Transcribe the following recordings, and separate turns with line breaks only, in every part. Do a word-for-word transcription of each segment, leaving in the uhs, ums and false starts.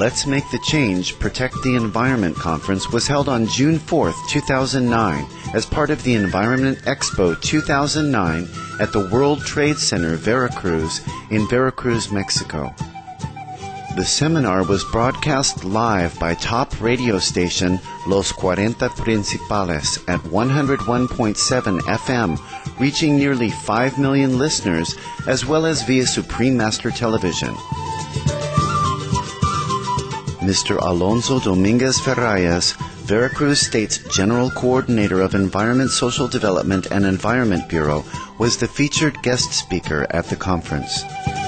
Let's Make the Change, Protect the Environment conference was held on June fourth, two thousand nine as part of the Environment Expo two thousand nine at the World Trade Center, Veracruz, in Veracruz, Mexico. The seminar was broadcast live by top radio station Los cuarenta Principales at one oh one point seven F M, reaching nearly five million listeners, as well as via Supreme Master Television. Mister Alonso Dominguez Ferrayas, Veracruz State's General Coordinator of Environment, Social Development, and Environment Bureau, was the featured guest speaker at the conference.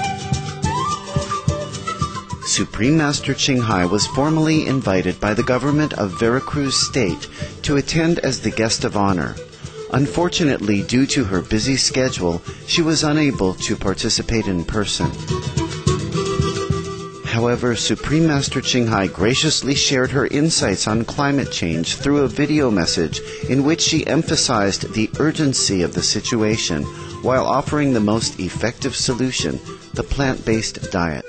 Supreme Master Ching Hai was formally invited by the government of Veracruz State to attend as the guest of honor. Unfortunately, due to her busy schedule, she was unable to participate in person. However, Supreme Master Ching Hai graciously shared her insights on climate change through a video message in which she emphasized the urgency of the situation while offering the most effective solution, the plant-based diet.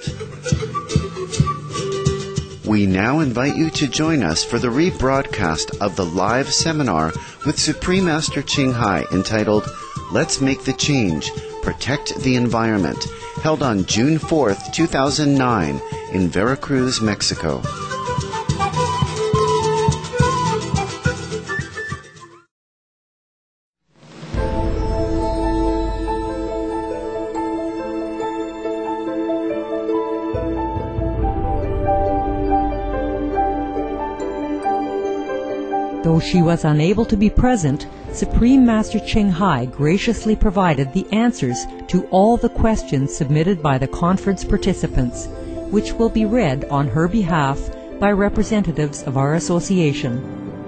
We now invite you to join us for the rebroadcast of the live seminar with Supreme Master Ching Hai entitled Let's Make the Change, Protect the Environment, held on June fourth, two thousand nine in Veracruz, Mexico.
Though she was unable to be present, Supreme Master Ching Hai graciously provided the answers to all the questions submitted by the conference participants, which will be read on her behalf by representatives of our association.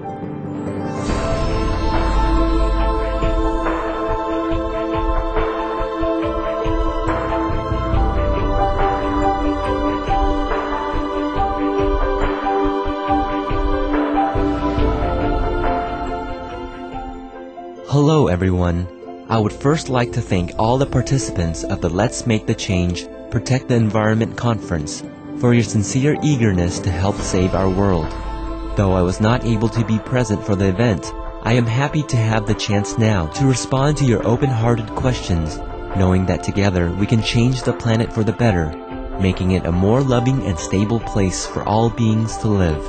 Hello everyone. I would first like to thank all the participants of the Let's Make the Change, Protect the Environment conference for your sincere eagerness to help save our world. Though I was not able to be present for the event, I am happy to have the chance now to respond to your open-hearted questions, knowing that together we can change the planet for the better, making it a more loving and stable place for all beings to live.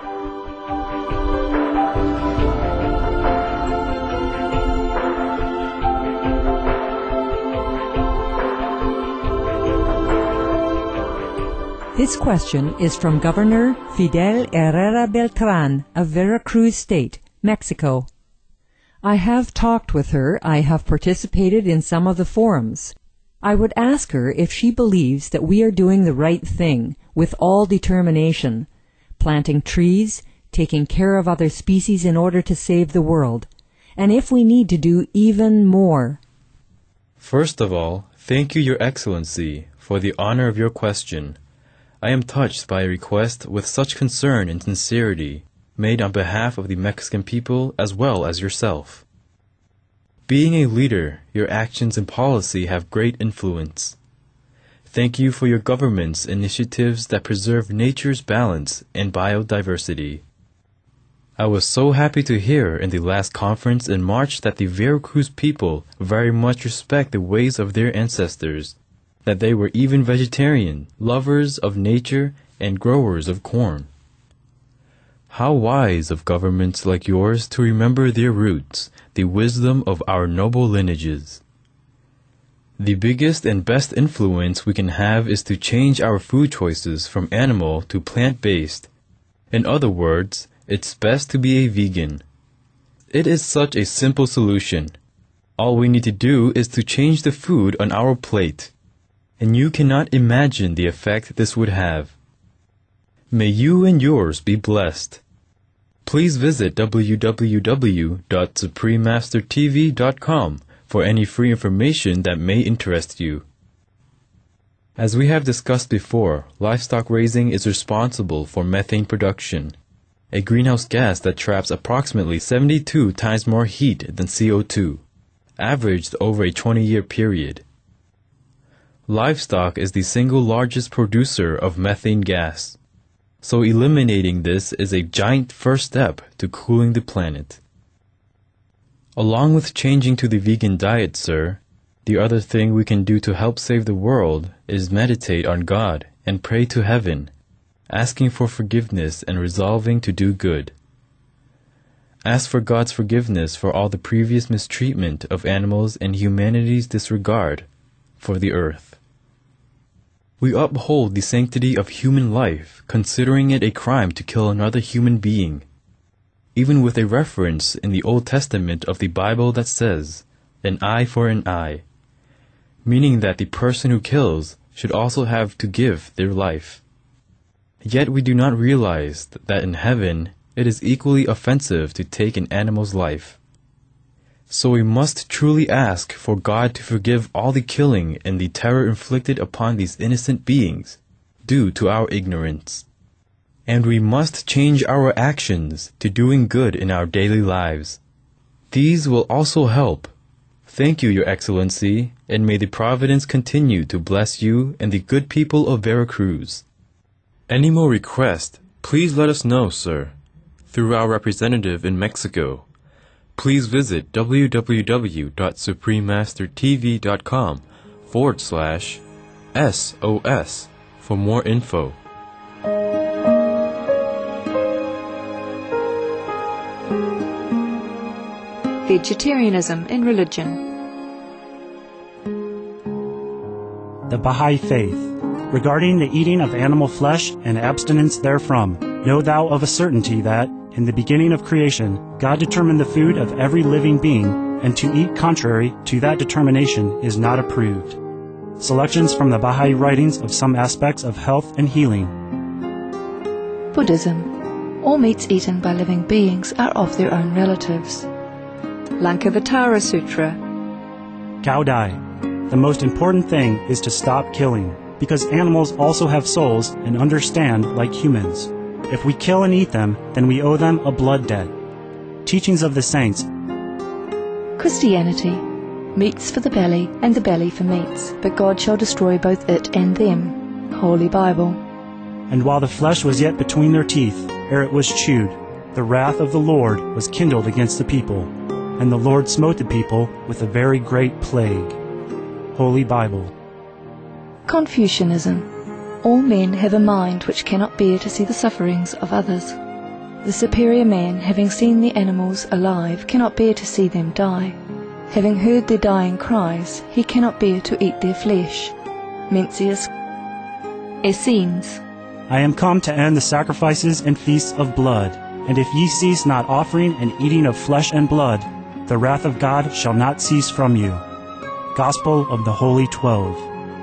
This question is from Governor Fidel Herrera Beltran of Veracruz State, Mexico. I have talked with her. I have participated in some of the forums. I would ask her if she believes that we are doing the right thing with all determination, planting trees, taking care of other species in order to save the world, and if we need to do even more.
First of all, thank you, Your Excellency, for the honor of your question. I am touched by a request with such concern and sincerity, made on behalf of the Mexican people as well as yourself. Being a leader, your actions and policy have great influence. Thank you for your government's initiatives that preserve nature's balance and biodiversity. I was so happy to hear in the last conference in March that the Veracruz people very much respect the ways of their ancestors, that they were even vegetarian, lovers of nature, and growers of corn. How wise of governments like yours to remember their roots, the wisdom of our noble lineages. The biggest and best influence we can have is to change our food choices from animal to plant-based. In other words, it's best to be a vegan. It is such a simple solution. All we need to do is to change the food on our plate. And you cannot imagine the effect this would have. May you and yours be blessed. Please visit w w w dot supreme master t v dot com for any free information that may interest you. As we have discussed before, livestock raising is responsible for methane production, a greenhouse gas that traps approximately seventy-two times more heat than C O two, averaged over a twenty-year period. Livestock is the single largest producer of methane gas. So eliminating this is a giant first step to cooling the planet. Along with changing to the vegan diet, sir, the other thing we can do to help save the world is meditate on God and pray to heaven, asking for forgiveness and resolving to do good. Ask for God's forgiveness for all the previous mistreatment of animals and humanity's disregard for the earth. We uphold the sanctity of human life, considering it a crime to kill another human being, even with a reference in the Old Testament of the Bible that says, an eye for an eye, meaning that the person who kills should also have to give their life. Yet we do not realize that in heaven it is equally offensive to take an animal's life. So we must truly ask for God to forgive all the killing and the terror inflicted upon these innocent beings due to our ignorance. And we must change our actions to doing good in our daily lives. These will also help. Thank you, Your Excellency, and may the Providence continue to bless you and the good people of Veracruz. Any more requests, please let us know, sir, through our representative in Mexico. Please visit www.suprememastertv.com forward slash SOS for more info.
Vegetarianism in religion.
The Baha'i Faith. Regarding the eating of animal flesh and abstinence therefrom, know thou of a certainty that, in the beginning of creation, God determined the food of every living being, and to eat contrary to that determination is not approved. Selections from the Baha'i writings of some aspects of health and healing.
Buddhism. All meats eaten by living beings are of their own relatives. Lankavatara Sutra.
Cao Dai. The most important thing is to stop killing, because animals also have souls and understand like humans. If we kill and eat them, then we owe them a blood debt. Teachings of the Saints.
Christianity. Meats for the belly, and the belly for meats, but God shall destroy both it and them. Holy Bible.
And while the flesh was yet between their teeth, ere it was chewed, the wrath of the Lord was kindled against the people, and the Lord smote the people with a very great plague. Holy Bible.
Confucianism. All men have a mind which cannot bear to see the sufferings of others. The superior man, having seen the animals alive, cannot bear to see them die. Having heard their dying cries, he cannot bear to eat their flesh. Mencius. Essenes.
I am come to end the sacrifices and feasts of blood, and if ye cease not offering and eating of flesh and blood, the wrath of God shall not cease from you. Gospel of the Holy Twelve.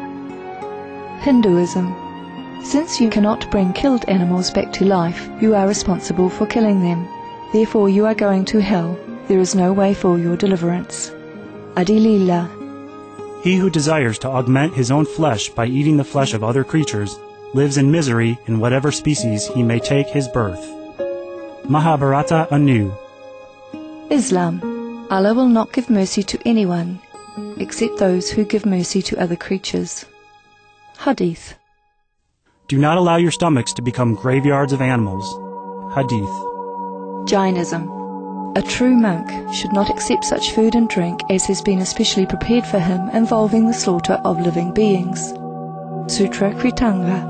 Hinduism. Since you cannot bring killed animals back to life, you are responsible for killing them. Therefore you are going to hell. There is no way for your deliverance. Adilila.
He who desires to augment his own flesh by eating the flesh of other creatures lives in misery in whatever species he may take his birth. Mahabharata anew.
Islam. Allah will not give mercy to anyone, except those who give mercy to other creatures. Hadith.
Do not allow your stomachs to become graveyards of animals. Hadith.
Jainism. A true monk should not accept such food and drink as has been especially prepared for him involving the slaughter of living beings. Sutra Kritanga.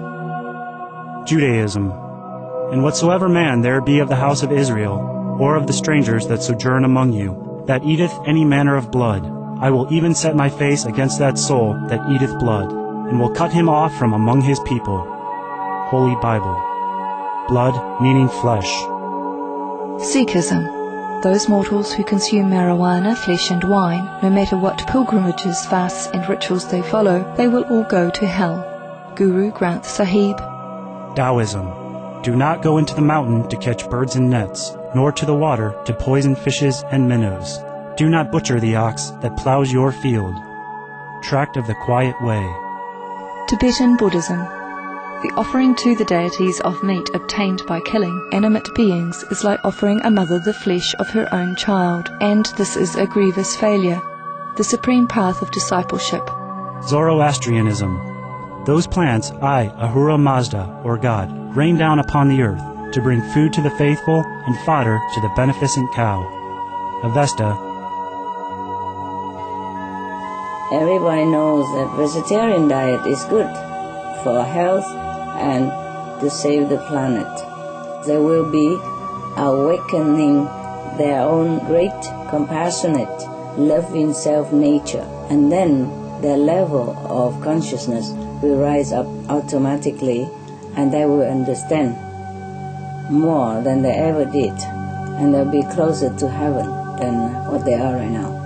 Judaism. And whatsoever man there be of the house of Israel, or of the strangers that sojourn among you, that eateth any manner of blood, I will even set my face against that soul that eateth blood, and will cut him off from among his people. Holy Bible. Blood meaning flesh.
Sikhism. Those mortals who consume marijuana, flesh and wine, no matter what pilgrimages, fasts and rituals they follow, they will all go to hell. Guru Granth Sahib.
Taoism. Do not go into the mountain to catch birds and nets, nor to the water to poison fishes and minnows. Do not butcher the ox that plows your field. Tract of the Quiet Way.
Tibetan Buddhism. The offering to the deities of meat obtained by killing animate beings is like offering a mother the flesh of her own child, and this is a grievous failure. The supreme path of discipleship.
Zoroastrianism. Those plants I, Ahura Mazda, or God, rain down upon the earth to bring food to the faithful and fodder to the beneficent cow. Avesta.
Everybody knows that vegetarian diet is good for health and to save the planet. They will be awakening their own great, compassionate, loving self-nature, and then their level of consciousness will rise up automatically, and they will understand more than they ever did, and they'll be closer to heaven than what they are right now.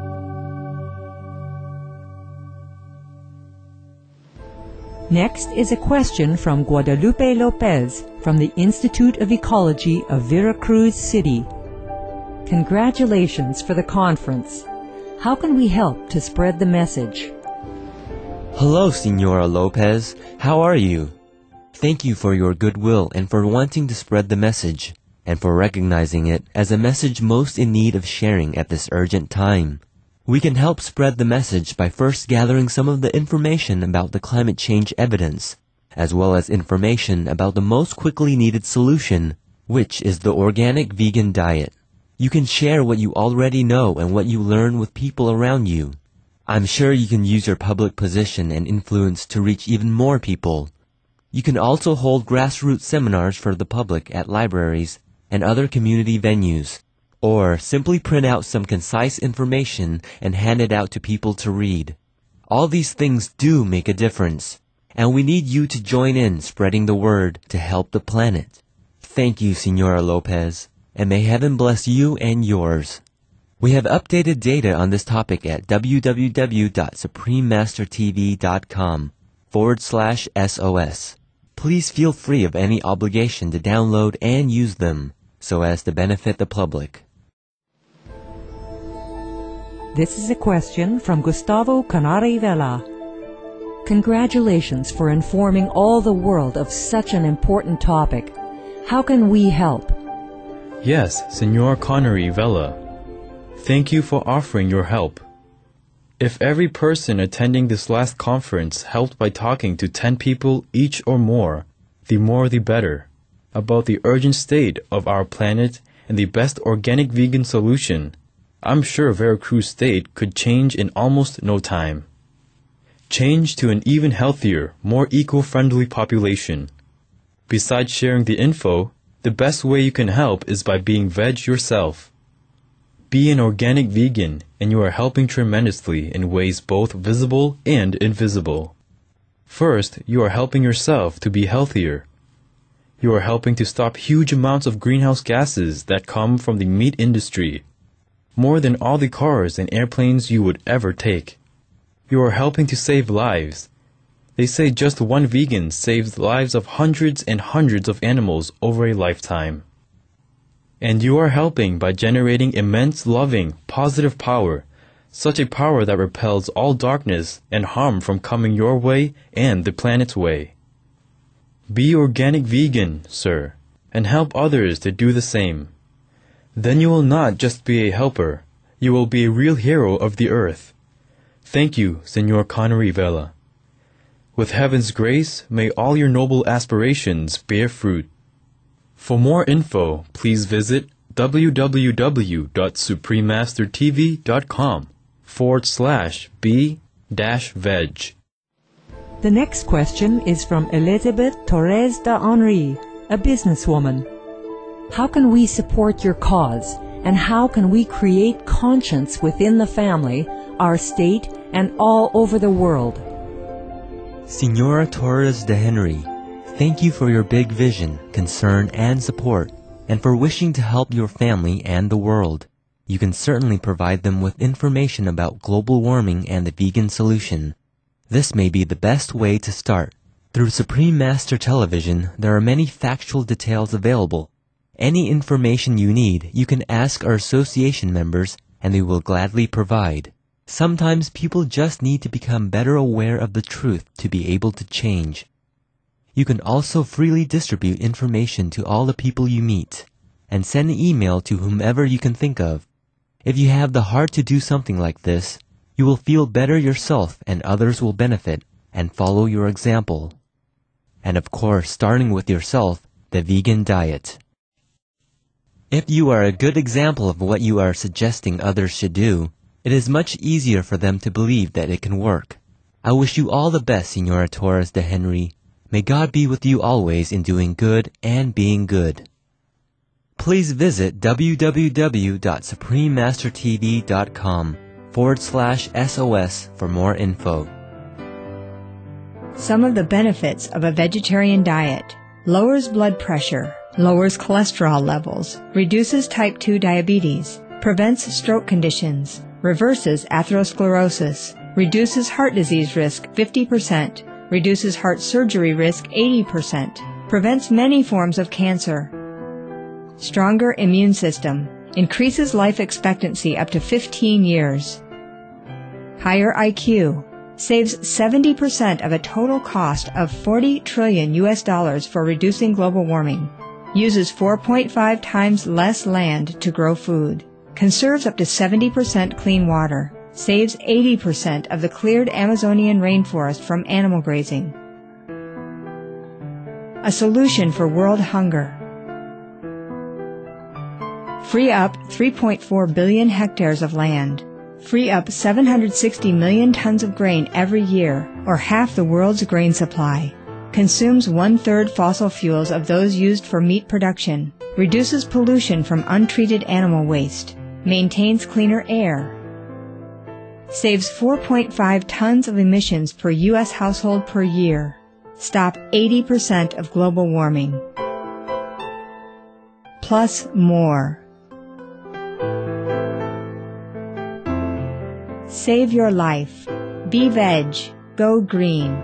Next is a question from Guadalupe Lopez from the Institute of Ecology of Veracruz City. Congratulations for the conference. How can we help to spread the message?
Hello, Senora Lopez. How are you? Thank you for your goodwill and for wanting to spread the message, and for recognizing it as a message most in need of sharing at this urgent time. We can help spread the message by first gathering some of the information about the climate change evidence, as well as information about the most quickly needed solution, which is the organic vegan diet. You can share what you already know and what you learn with people around you. I'm sure you can use your public position and influence to reach even more people. You can also hold grassroots seminars for the public at libraries and other community venues, or simply print out some concise information and hand it out to people to read. All these things do make a difference, and we need you to join in spreading the word to help the planet. Thank you, Senora Lopez, and may heaven bless you and yours. We have updated data on this topic at www.suprememastertv.com forward slash SOS. Please feel free of any obligation to download and use them so as to benefit the public.
This is a question from Gustavo Canari Vela. Congratulations for informing all the world of such an important topic. How can we help?
Yes, Senor Connery Vela. Thank you for offering your help. If every person attending this last conference helped by talking to ten people each or more, the more the better, about the urgent state of our planet and the best organic vegan solution, I'm sure Veracruz State could change in almost no time. Change to an even healthier, more eco-friendly population. Besides sharing the info, the best way you can help is by being veg yourself. Be an organic vegan, and you are helping tremendously in ways both visible and invisible. First, you are helping yourself to be healthier. You are helping to stop huge amounts of greenhouse gases that come from the meat industry, more than all the cars and airplanes you would ever take. You are helping to save lives. They say just one vegan saves the lives of hundreds and hundreds of animals over a lifetime. And you are helping by generating immense, loving, positive power, such a power that repels all darkness and harm from coming your way and the planet's way. Be organic vegan, sir, and help others to do the same. Then you will not just be a helper, you will be a real hero of the earth. Thank you, Senor Connery Vela. With heaven's grace, may all your noble aspirations bear fruit. For more info, please visit www.suprememastertv.com forward slash b dash veg.
The next question is from Elizabeth Torres de Henry, a businesswoman. How can we support your cause, and how can we create conscience within the family, our state, and all over the world?
Senora Torres de Henry, thank you for your big vision, concern, and support, and for wishing to help your family and the world. You can certainly provide them with information about global warming and the vegan solution. This may be the best way to start. Through Supreme Master Television, there are many factual details available. Any information you need, you can ask our association members, and they will gladly provide. Sometimes people just need to become better aware of the truth to be able to change. You can also freely distribute information to all the people you meet, and send an email to whomever you can think of. If you have the heart to do something like this, you will feel better yourself and others will benefit, and follow your example. And of course, starting with yourself, the vegan diet. If you are a good example of what you are suggesting others should do, it is much easier for them to believe that it can work. I wish you all the best, Senora Torres de Henry. May God be with you always in doing good and being good. Please visit www.suprememastertv.com forward slash SOS for more info.
Some of the benefits of a vegetarian diet: lowers blood pressure, lowers cholesterol levels, reduces type two diabetes, prevents stroke conditions, reverses atherosclerosis, reduces heart disease risk fifty percent, reduces heart surgery risk eighty percent, prevents many forms of cancer. Stronger immune system, increases life expectancy up to fifteen years. Higher I Q, saves seventy percent of a total cost of forty trillion U S dollars for reducing global warming. Uses four point five times less land to grow food. Conserves up to seventy percent clean water. Saves eighty percent of the cleared Amazonian rainforest from animal grazing. A solution for world hunger. Free up three point four billion hectares of land. Free up seven hundred sixty million tons of grain every year, or half the world's grain supply. Consumes one-third fossil fuels of those used for meat production. Reduces pollution from untreated animal waste. Maintains cleaner air. Saves four point five tons of emissions per U S household per year. Stop eighty percent of global warming. Plus more. Save your life. Be veg. Go green.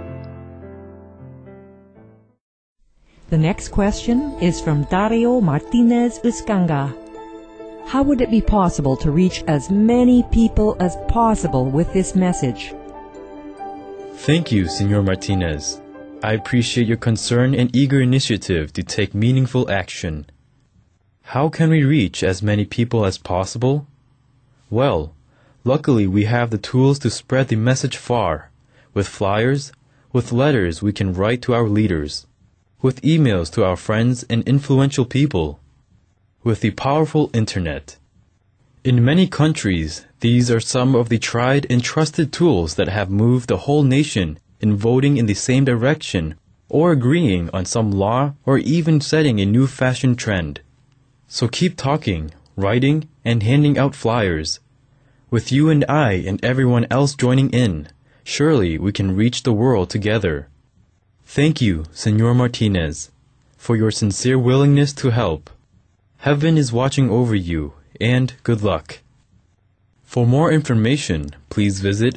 The next question is from Dario Martinez Uscanga. How would it be possible to reach as many people as possible with this message?
Thank you, Senor Martinez. I appreciate your concern and eager initiative to take meaningful action. How can we reach as many people as possible? Well, luckily we have the tools to spread the message far, with flyers, with letters we can write to our leaders, with emails to our friends and influential people, with the powerful internet. In many countries, these are some of the tried and trusted tools that have moved the whole nation in voting in the same direction or agreeing on some law or even setting a new fashion trend. So keep talking, writing, and handing out flyers. With you and I and everyone else joining in, surely we can reach the world together. Thank you, Senor Martinez, for your sincere willingness to help. Heaven is watching over you, and good luck. For more information, please visit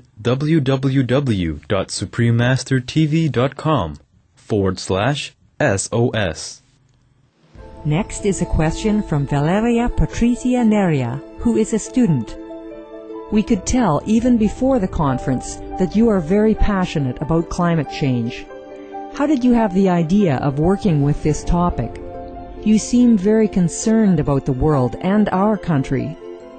www.suprememastertv.com forward slash SOS.
Next is a question from Valeria Patricia Neria, who is a student. We could tell even before the conference that you are very passionate about climate change. How did you have the idea of working with this topic? You seem very concerned about the world and our country.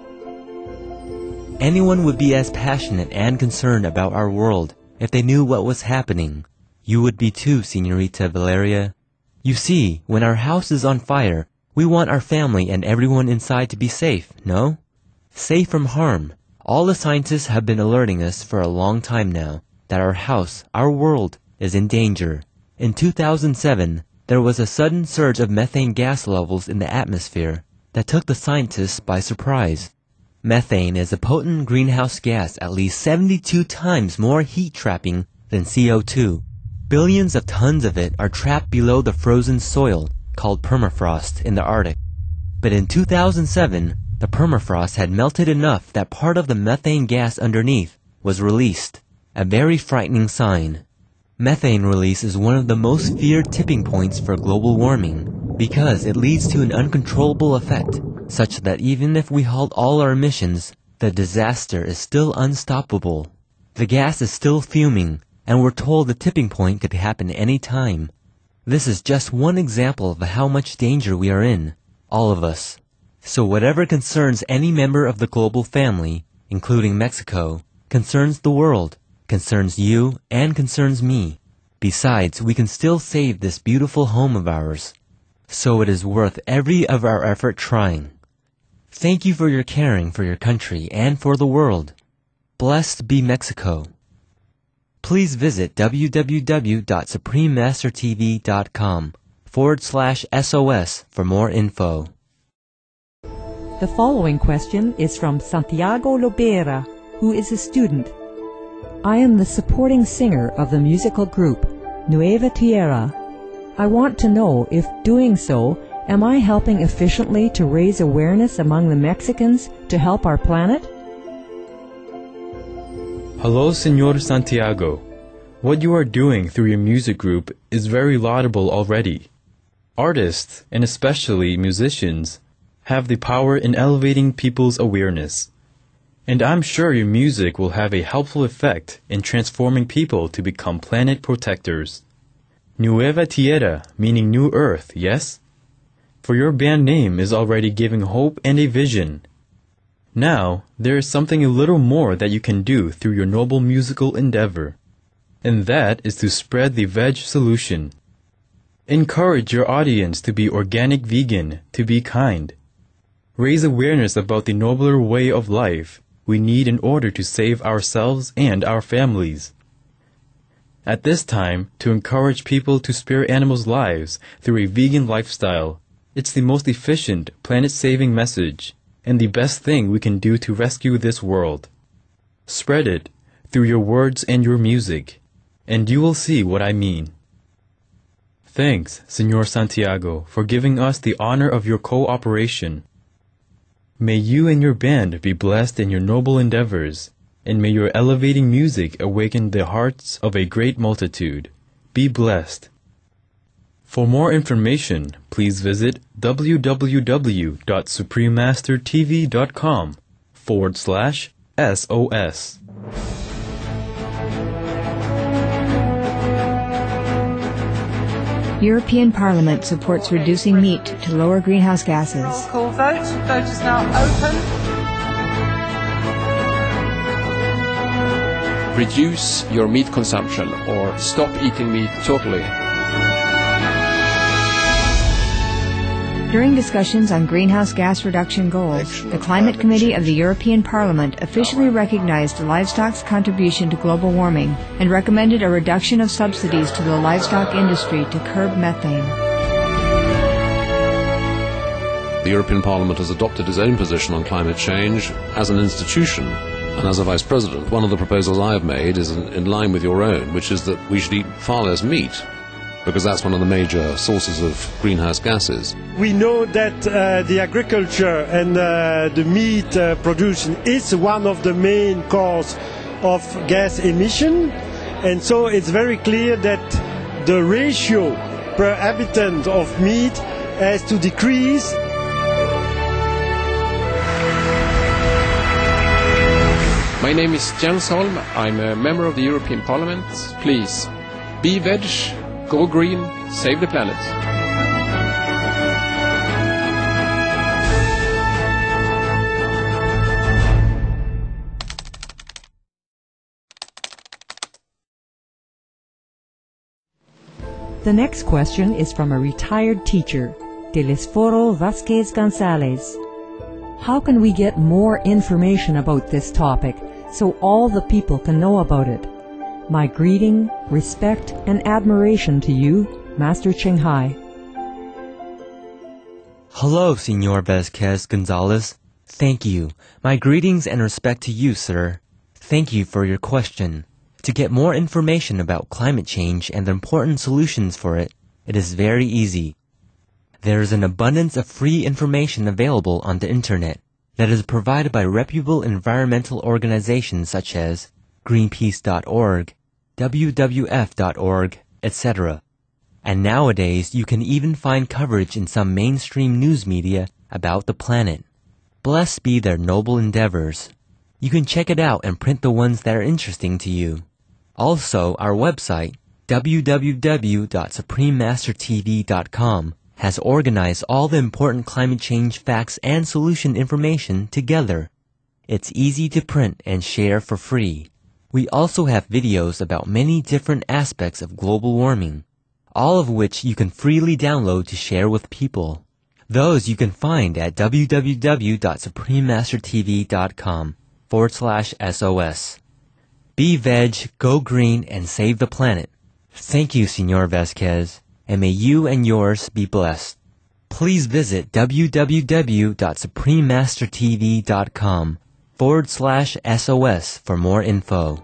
Anyone would be as passionate and concerned about our world if they knew what was happening. You would be too, Senorita Valeria. You see, when our house is on fire, we want our family and everyone inside to be safe, no? Safe from harm. All the scientists have been alerting us for a long time now that our house, our world, is in danger. In two thousand seven, there was a sudden surge of methane gas levels in the atmosphere that took the scientists by surprise. Methane is a potent greenhouse gas at least seventy-two times more heat-trapping than C O two. Billions of tons of it are trapped below the frozen soil called permafrost in the Arctic. But in two thousand seven, the permafrost had melted enough that part of the methane gas underneath was released, a very frightening sign. Methane release is one of the most feared tipping points for global warming because it leads to an uncontrollable effect, such that even if we halt all our emissions, the disaster is still unstoppable. The gas is still fuming, and we're told the tipping point could happen any time. This is just one example of how much danger we are in, all of us. So whatever concerns any member of the global family, including Mexico, concerns the world, concerns you and concerns me. Besides, we can still save this beautiful home of ours. So it is worth every of our effort trying. Thank you for your caring for your country and for the world. Blessed be Mexico. Please visit www.suprememastertv.com forward slash SOS for more info.
The following question is from Santiago Lobera, who is a student. I am the supporting singer of the musical group Nueva Tierra. I want to know if, doing so, am I helping efficiently to raise awareness among the Mexicans to help our planet?
Hello, Señor Santiago. What you are doing through your music group is very laudable already. Artists, and especially musicians, have the power in elevating people's awareness. And I'm sure your music will have a helpful effect in transforming people to become planet protectors. Nueva Tierra, meaning New Earth, yes? For your band name is already giving hope and a vision. Now, there is something a little more that you can do through your noble musical endeavor, and that is to spread the veg solution. Encourage your audience to be organic vegan, to be kind. Raise awareness about the nobler way of life we need in order to save ourselves and our families. At this time, to encourage people to spare animals' lives through a vegan lifestyle, it's the most efficient, planet-saving message, and the best thing we can do to rescue this world. Spread it through your words and your music, and you will see what I mean. Thanks, Señor Santiago, for giving us the honor of your cooperation. May you and your band be blessed in your noble endeavors, and may your elevating music awaken the hearts of a great multitude. Be blessed. For more information, please visit www.suprememastertv.com forward slash SOS.
European Parliament supports reducing meat to lower greenhouse gases.
Roll call vote. Vote is now open.
Reduce your meat consumption or stop eating meat totally.
During discussions on greenhouse gas reduction goals, the Climate Committee of the European Parliament officially recognized livestock's contribution to global warming and recommended a reduction of subsidies to the livestock industry to curb methane.
The European Parliament has adopted its own position on climate change as an institution. And as a Vice President, one of the proposals I have made is in, in line with your own, which is that we should eat far less meat, because that's one of the major sources of greenhouse gases.
We know that uh, the agriculture and uh, the meat uh, production is one of the main causes of gas emission, and so it's very clear that the ratio per habitant of meat has to decrease.
My name is Jens Holm. I'm a member of the European Parliament. Please, be veg, go green, save the planet.
The next question is from a retired teacher, Telesforo Vasquez Gonzalez. How can we get more information about this topic so all the people can know about it? My greeting, respect, and admiration to you, Master Ching Hai.
Hello, Señor Vasquez Gonzalez. Thank you. My greetings and respect to you, sir. Thank you for your question. To get more information about climate change and the important solutions for it, it is very easy. There is an abundance of free information available on the internet that is provided by reputable environmental organizations such as Greenpeace dot org, W W F dot org, et cetera. And nowadays you can even find coverage in some mainstream news media about the planet. Blessed be their noble endeavors. You can check it out and print the ones that are interesting to you. Also, our website, w w w dot supreme master t v dot com, has organized all the important climate change facts and solution information together. It's easy to print and share for free. We also have videos about many different aspects of global warming, all of which you can freely download to share with people. Those you can find at www.suprememastertv.com forward slash SOS. Be veg, go green, and save the planet. Thank you, Senor Vasquez, and may you and yours be blessed. Please visit www.suprememastertv.com forward slash SOS for more info.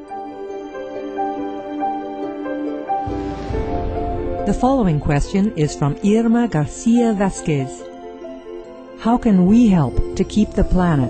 The following question is from Irma Garcia Vasquez. How can we help to keep the planet?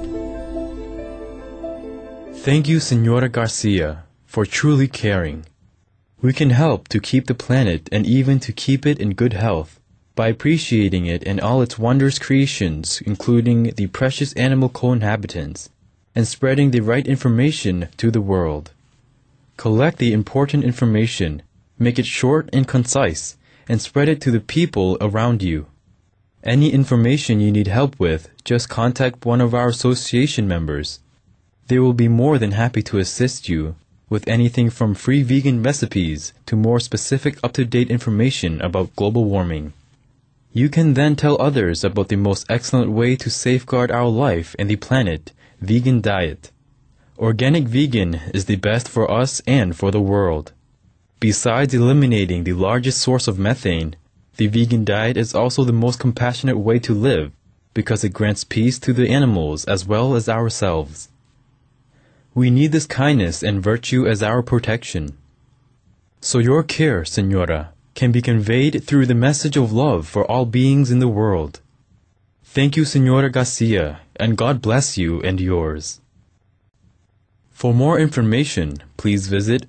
Thank you, Senora Garcia, for truly caring. We can help to keep the planet and even to keep it in good health by appreciating it and all its wondrous creations, including the precious animal co-inhabitants, and spreading the right information to the world. Collect the important information, make it short and concise, and spread it to the people around you. Any information you need help with, just contact one of our association members. They will be more than happy to assist you with anything from free vegan recipes to more specific up-to-date information about global warming. You can then tell others about the most excellent way to safeguard our life and the planet, vegan diet. Organic vegan is the best for us and for the world. Besides eliminating the largest source of methane, the vegan diet is also the most compassionate way to live because it grants peace to the animals as well as ourselves. We need this kindness and virtue as our protection. So your care, Senora, can be conveyed through the message of love for all beings in the world. Thank you, Senora Garcia, and God bless you and yours. For more information, please visit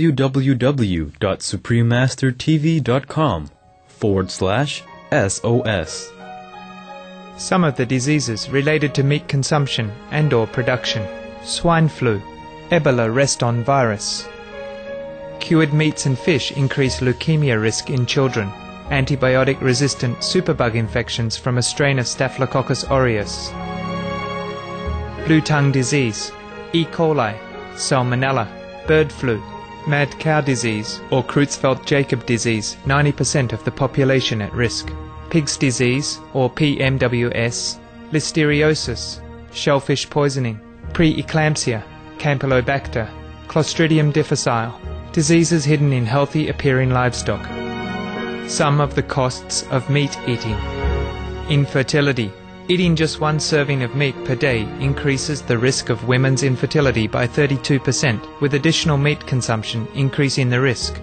www.suprememastertv.com forward slash SOS.
Some of the diseases related to meat consumption and or production: swine flu, Ebola reston virus. Cured meats and fish increase leukemia risk in children. Antibiotic-resistant superbug infections from a strain of Staphylococcus aureus. Blue tongue disease, E. coli, Salmonella, bird flu, mad cow disease or Creutzfeldt-Jakob disease, ninety percent of the population at risk. Pig's disease or P M W S, listeriosis, shellfish poisoning, preeclampsia, Campylobacter, Clostridium difficile, diseases hidden in healthy appearing livestock. Some of the costs of meat eating. Infertility. Eating just one serving of meat per day increases the risk of women's infertility by thirty-two percent, with additional meat consumption increasing the risk.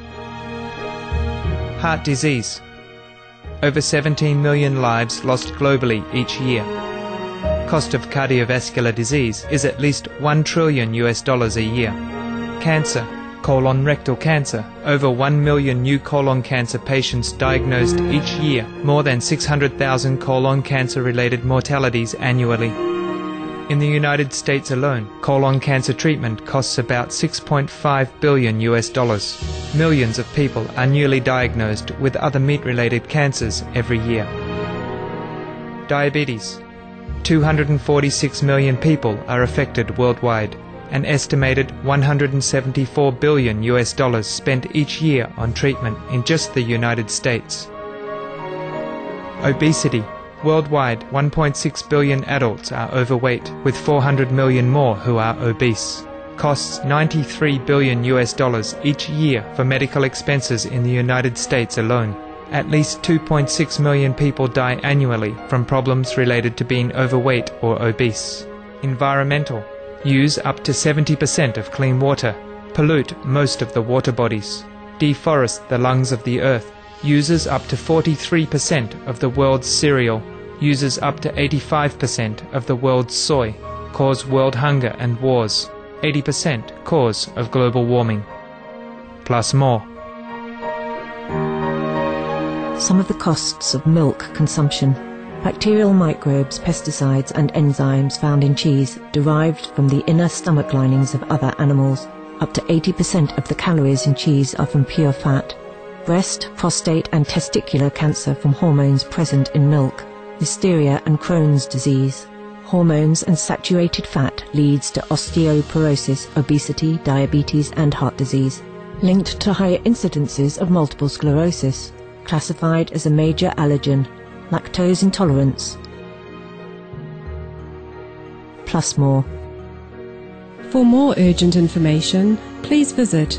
Heart disease. Over seventeen million lives lost globally each year. Cost of cardiovascular disease is at least one trillion U S dollars a year. Cancer. Colon rectal cancer. Over one million new colon cancer patients diagnosed each year, more than six hundred thousand colon cancer-related mortalities annually. In the United States alone, colon cancer treatment costs about six point five billion U S dollars. Millions of people are newly diagnosed with other meat-related cancers every year. Diabetes. two hundred forty-six million people are affected worldwide. An estimated one hundred seventy-four billion U S dollars spent each year on treatment in just the United States. Obesity. Worldwide, one point six billion adults are overweight, with four hundred million more who are obese. Costs ninety-three billion U S dollars each year for medical expenses in the United States alone. At least two point six million people die annually from problems related to being overweight or obese. Environmental. Use up to seventy percent of clean water. Pollute most of the water bodies. Deforest the lungs of the earth. Uses up to forty-three percent of the world's cereal. Uses up to eighty-five percent of the world's soy. Cause world hunger and wars. eighty percent cause of global warming. Plus more.
Some of the costs of milk consumption. Bacterial microbes, pesticides and enzymes found in cheese derived from the inner stomach linings of other animals. Up to eighty percent of the calories in cheese are from pure fat. Breast, prostate and testicular cancer from hormones present in milk. Listeria and Crohn's disease. hormones and saturated fat leads to osteoporosis, obesity, diabetes and heart disease, linked to higher incidences of multiple sclerosis, classified as a major allergen, lactose intolerance, plus more.
For more urgent information, please visit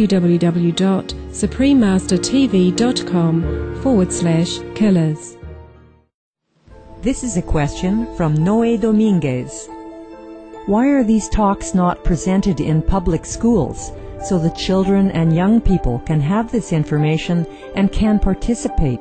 www.suprememastertv.com forward slash killers.
This is a question from Noe Dominguez. Why are these talks not presented in public schools so the children and young people can have this information and can participate?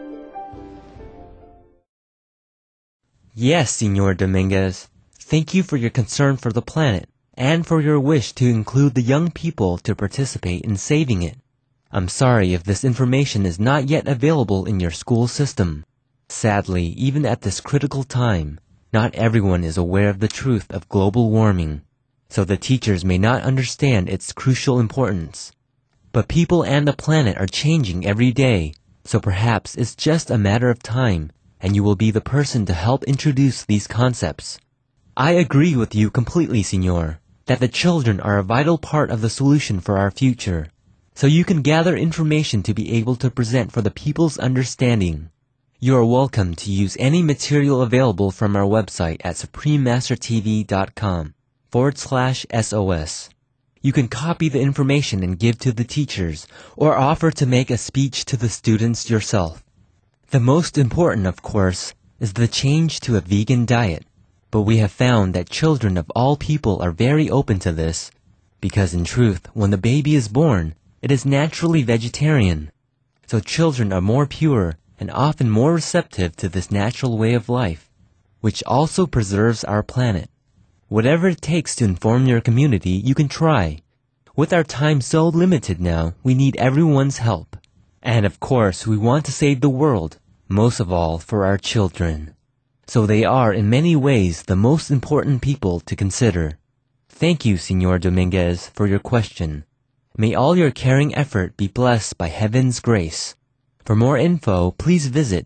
Yes, Senor Dominguez. Thank you for your concern for the planet and for your wish to include the young people to participate in saving it. I'm sorry if this information is not yet available in your school system. Sadly, even at this critical time, not everyone is aware of the truth of global warming, so the teachers may not understand its crucial importance. But people and the planet are changing every day, so perhaps it's just a matter of time, and you will be the person to help introduce these concepts. I agree with you completely, Senor, that the children are a vital part of the solution for our future, so you can gather information to be able to present for the people's understanding. You are welcome to use any material available from our website at suprememastertv.com forward slash SOS. You can copy the information and give to the teachers, or offer to make a speech to the students yourself. The most important, of course, is the change to a vegan diet. But we have found that children of all people are very open to this, because in truth, when the baby is born, it is naturally vegetarian. So children are more pure and often more receptive to this natural way of life, which also preserves our planet. Whatever it takes to inform your community, you can try. With our time so limited now, we need everyone's help. And of course, we want to save the world, most of all for our children. So they are in many ways the most important people to consider. Thank you, Senor Dominguez, for your question. May all your caring effort be blessed by heaven's grace. For more info, please visit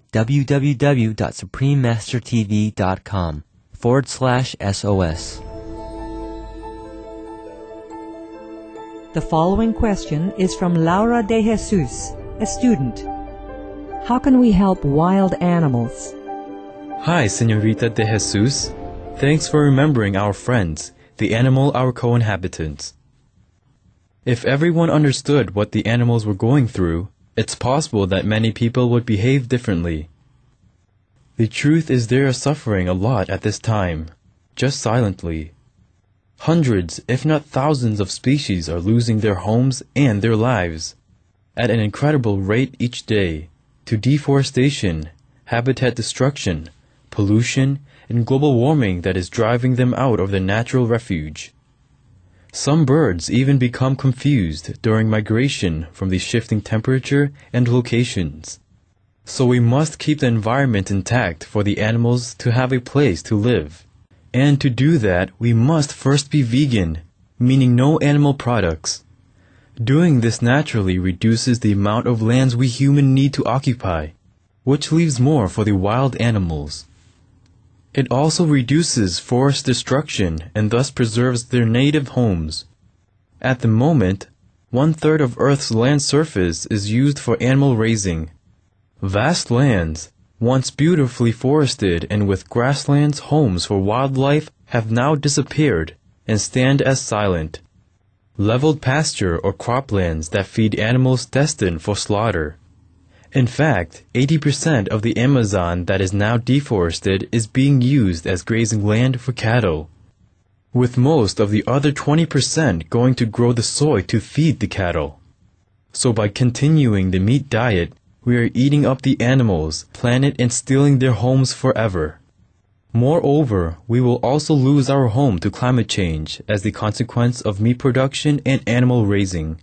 www.suprememastertv.com forward slash SOS.
The following question is from Laura de Jesus, a student. How can we help wild animals?
Hi, Señorita de Jesus. Thanks for remembering our friends, the animal, our co-inhabitants. If everyone understood what the animals were going through, it's possible that many people would behave differently. The truth is they are suffering a lot at this time, just silently. Hundreds, if not thousands of species are losing their homes and their lives, at an incredible rate each day, to deforestation, habitat destruction, pollution, and global warming that is driving them out of their natural refuge. Some birds even become confused during migration from the shifting temperature and locations. So we must keep the environment intact for the animals to have a place to live. And to do that, we must first be vegan, meaning no animal products. Doing this naturally reduces the amount of lands we humans need to occupy, which leaves more for the wild animals. It also reduces forest destruction and thus preserves their native homes. At the moment, one-third of Earth's land surface is used for animal raising. Vast lands, once beautifully forested and with grasslands homes for wildlife, have now disappeared and stand as silent. Leveled pasture or croplands that feed animals destined for slaughter. In fact, eighty percent of the Amazon that is now deforested is being used as grazing land for cattle, with most of the other twenty percent going to grow the soy to feed the cattle. So by continuing the meat diet, we are eating up the animals, planet, and stealing their homes forever. Moreover, we will also lose our home to climate change as the consequence of meat production and animal raising.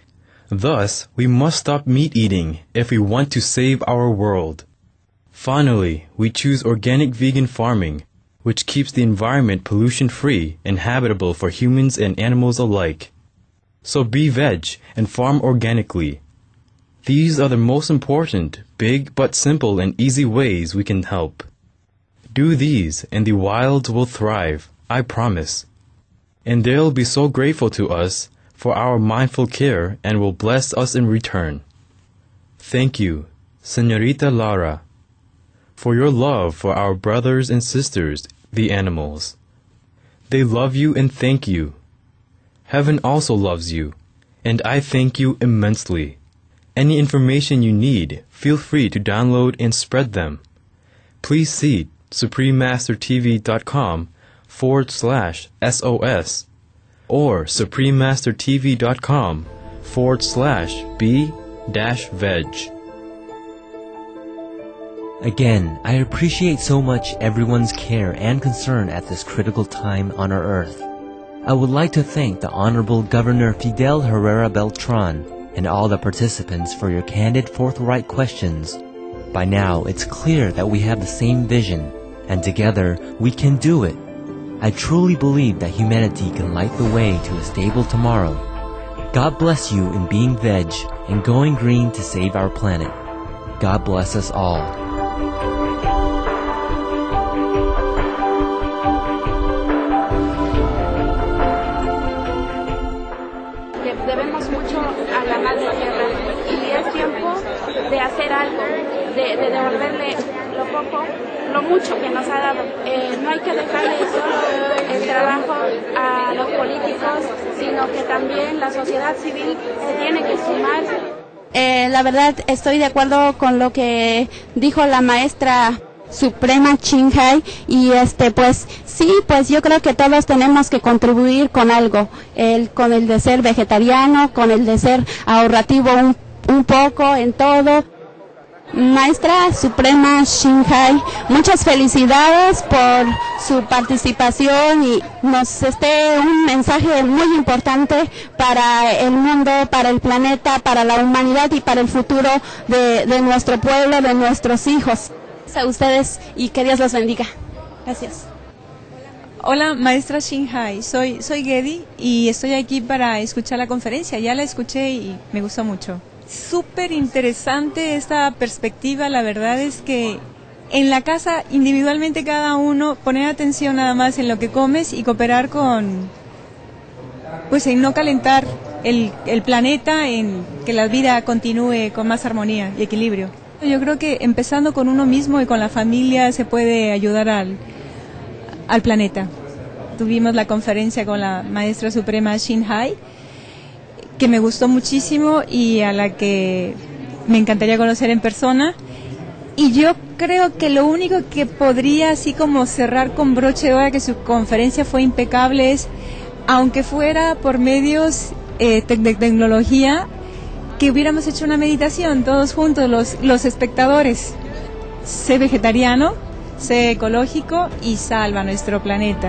Thus, we must stop meat eating if we want to save our world. Finally, we choose organic vegan farming, which keeps the environment pollution-free and habitable for humans and animals alike. So be veg and farm organically. These are the most important, big but simple and easy ways we can help. Do these, and the wilds will thrive, I promise. And they'll be so grateful to us for our mindful care and will bless us in return. Thank you, Señorita Lara, for your love for our brothers and sisters, the animals. They love you and thank you. Heaven also loves you, and I thank you immensely. Any information you need, feel free to download and spread them. Please see suprememastertv.com forward slash SOS or suprememastertv.com forward slash B dash veg.
Again, I appreciate so much everyone's care and concern at this critical time on our earth. I would like to thank the Honorable Governor Fidel Herrera Beltran and all the participants for your candid, forthright questions. By now, it's clear that we have the same vision, and together we can do it. I truly believe that humanity can light the way to a stable tomorrow. God bless you in being veg and going green to save our planet. God bless us all.
Debemos mucho a la madre tierra y es tiempo de hacer algo, de, de devolverle lo poco, lo mucho que nos ha dado. Eh, no hay que dejarle solo el trabajo a los políticos, sino que también la sociedad civil se tiene que sumar. Eh, la verdad estoy de acuerdo con lo que dijo la maestra Suprema Ching Hai y este pues sí, pues yo creo que todos tenemos que contribuir con algo, el, con el de ser vegetariano, con el de ser ahorrativo un, un poco en todo. Maestra Suprema Ching Hai, muchas felicidades por su participación y nos esté un mensaje muy importante para el mundo, para el planeta, para la humanidad y para el futuro de, de nuestro pueblo, de nuestros hijos. A ustedes y que Dios los bendiga. Gracias.
Hola, maestra Ching Hai, soy, soy Gedi y estoy aquí para escuchar la conferencia. Ya la escuché y me gustó mucho. Súper interesante esta perspectiva, la verdad es que en la casa individualmente cada uno poner atención nada más en lo que comes y cooperar con, pues en no calentar el, el planeta, en que la vida continúe con más armonía y equilibrio. Yo creo que empezando con uno mismo y con la familia se puede ayudar al, al planeta. Tuvimos la conferencia con la maestra Suprema Ching Hai, que me gustó muchísimo y a la que me encantaría conocer en persona. Y yo creo que lo único que podría así como cerrar con broche de oro, que su conferencia fue impecable, es, aunque fuera por medios eh, te- de tecnología, que hubiéramos hecho una meditación todos juntos, los, los espectadores. Sé vegetariano, sé ecológico y salva nuestro planeta.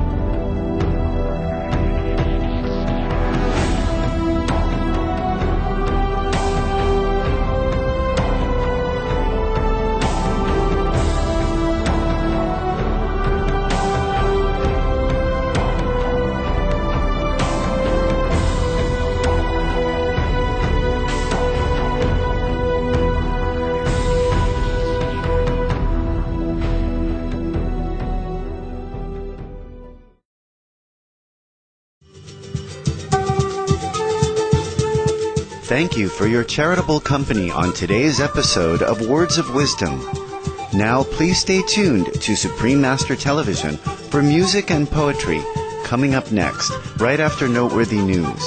Thank you for your charitable company on today's episode of Words of Wisdom. Now please stay tuned to Supreme Master Television for music and poetry coming up next, right after noteworthy news.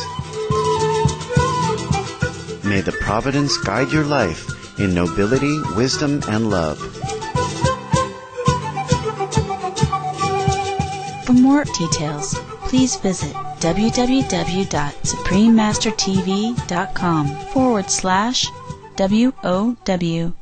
May the providence guide your life in nobility, wisdom, and love.
For more details, please visit www.suprememastertv.com forward slash W O W